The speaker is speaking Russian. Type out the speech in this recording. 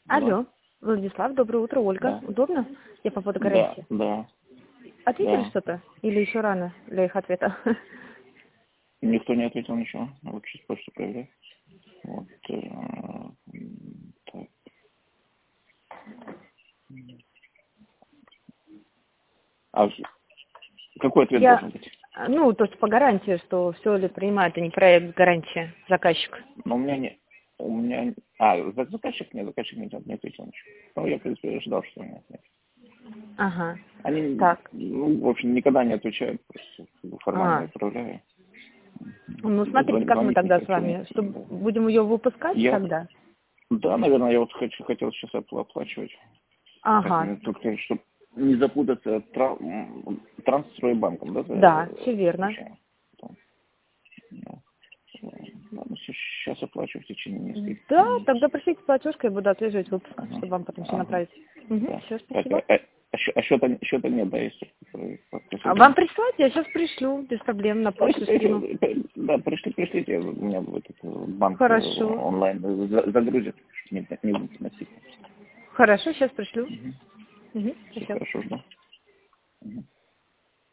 Да, Алло, Владислав, доброе утро, Ольга. да, Удобно? Я по поводу да, гарантии. да, Ответили да. что-то? Или еще рано для их ответа? Никто не ответил ничего. Вот сейчас почту проверяю. Вот. Так. А какой ответ Я, должен быть? то есть по гарантии, что все ли принимает, а не проект гарантия, заказчик. Но у меня не... У меня... заказчик не ответил ничего. Ну, я, в принципе, ожидал, что они ответят. Ага, Они, так. в общем, никогда не отвечают, просто формально А, отправляю. ну смотрите, как мы Звонить не тогда с хочу. вами, что Да. будем ее выпускать Я, тогда? да, наверное, я вот хотел сейчас оплачивать. Так, Ага, ну, только, чтобы не запутаться, Трансстройбанком, да, да, все за верно. обучение? Потом, да. Ладно, сейчас оплачу в течение нескольких Да, минут. тогда пришлите платежку, я буду отслеживать выпуск, Ага, чтобы вам потом все ага, направить. Угу, да. все, Так, спасибо. счета нет, да, если А вам присыльно. прислать? Я сейчас пришлю, без проблем, на почту скину. Да, пришлите, у меня в этот банк Хорошо. онлайн загрузит, не будет носить. Хорошо, сейчас пришлю. Угу. Угу, Все спасибо. хорошо, жду.